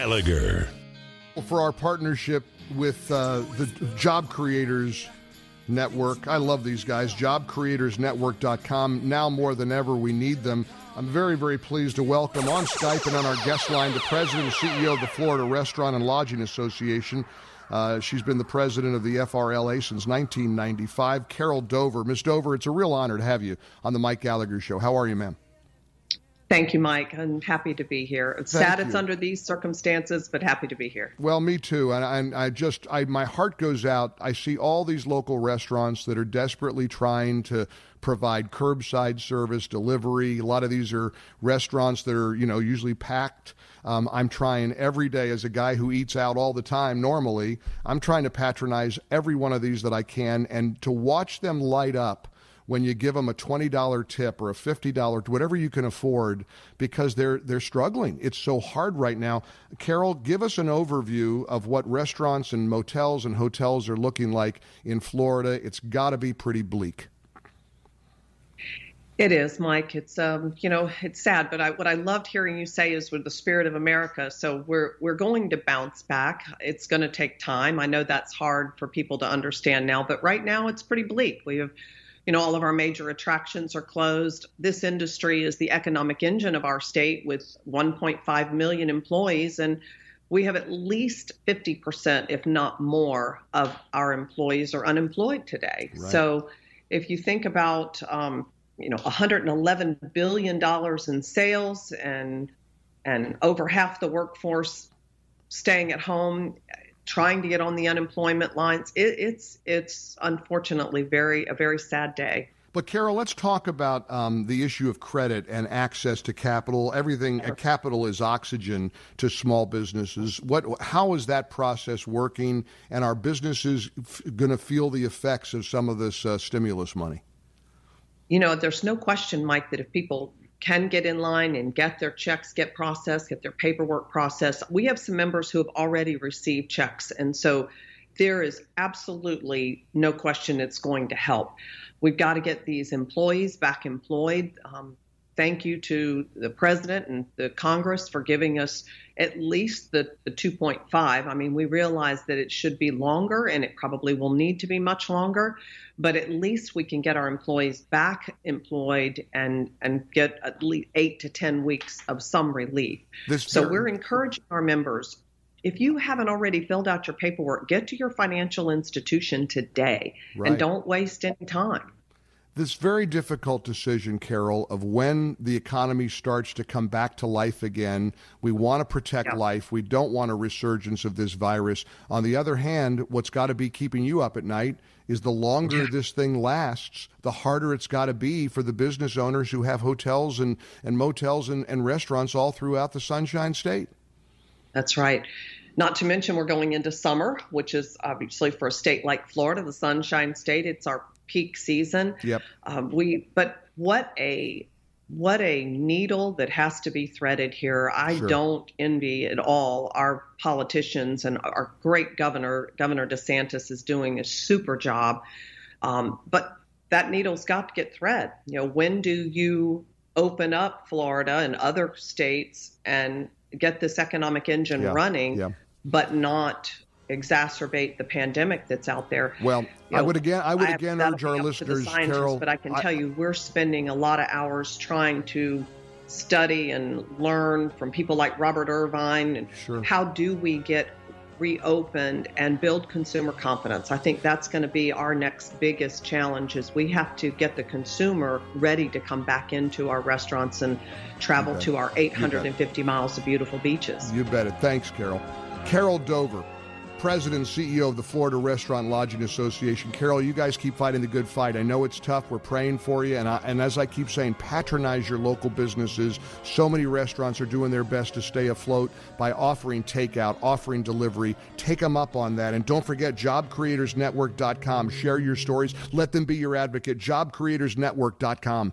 Gallagher. For our partnership with the Job Creators Network. I love these guys. JobCreatorsNetwork.com. Now more than ever, we need them. I'm very, very pleased to welcome on Skype and on our guest line the president and CEO of the Florida Restaurant and Lodging Association. She's been the president of the FRLA since 1995. Carol Dover. Ms. Dover, it's a real honor to have you on the Mike Gallagher Show. How are you, ma'am? Thank you, Mike. I'm happy to be here. It's sad it's under these circumstances, but happy to be here. Well, me too. And I my heart goes out. I see all these local restaurants that are desperately trying to provide curbside service, delivery. A lot of these are restaurants that are, usually packed. I'm trying every day, as a guy who eats out all the time normally, I'm trying to patronize every one of these that I can, and to watch them light up when you give them a $20 tip or a $50, whatever you can afford, because they're struggling. It's so hard right now. Carol, give us an overview of what restaurants and motels and hotels are looking like in Florida. It's got to be pretty bleak. It is, Mike. It's it's sad, but what I loved hearing you say is with the spirit of America. So we're going to bounce back. It's going to take time. I know that's hard for people to understand now, but right now it's pretty bleak. We have all of our major attractions are closed. This industry is the economic engine of our state with 1.5 million employees, and we have at least 50%, if not more, of our employees are unemployed today. Right. So if you think about, $111 billion in sales and over half the workforce staying at home, trying to get on the unemployment lines, it's unfortunately a very sad day. But Carol, let's talk about the issue of credit and access to capital. Capital is oxygen to small businesses. How is that process working? And are businesses going to feel the effects of some of this stimulus money? There's no question, Mike, that if people can get in line and get their checks get processed, get their paperwork processed. We have some members who have already received checks. And so there is absolutely no question it's going to help. We've got to get these employees back employed. Thank you to the president and the Congress for giving us at least the 2.5. I mean, we realize that it should be longer, and it probably will need to be much longer, but at least we can get our employees back employed and get at least 8 to 10 weeks of some relief. So we're encouraging our members, if you haven't already filled out your paperwork, get to your financial institution today, and don't waste any time. This very difficult decision, Carol, of when the economy starts to come back to life again. We want to protect life. We don't want a resurgence of this virus. On the other hand, what's got to be keeping you up at night is the longer this thing lasts, the harder it's got to be for the business owners who have hotels and motels and restaurants all throughout the Sunshine State. That's right. Not to mention we're going into summer, which is obviously for a state like Florida, the Sunshine State, it's our peak season. Yep. But what a needle that has to be threaded here. I don't envy at all our politicians, and our great Governor DeSantis is doing a super job. But that needle's got to get thread. When do you open up Florida and other states and get this economic engine running, but not exacerbate the pandemic that's out there? Well, I would again urge our listeners, Carol. But I can tell you, we're spending a lot of hours trying to study and learn from people like Robert Irvine. And how do we get reopened and build consumer confidence? I think that's going to be our next biggest challenge. Is we have to get the consumer ready to come back into our restaurants and travel to our 850 miles of beautiful beaches. You bet it. Thanks, Carol. Carol Dover, President and CEO of the Florida Restaurant and Lodging Association. Carol, you guys keep fighting the good fight. I know it's tough. We're praying for you. And as I keep saying, patronize your local businesses. So many restaurants are doing their best to stay afloat by offering takeout, offering delivery. Take them up on that. And don't forget, JobCreatorsNetwork.com. Share your stories. Let them be your advocate. JobCreatorsNetwork.com.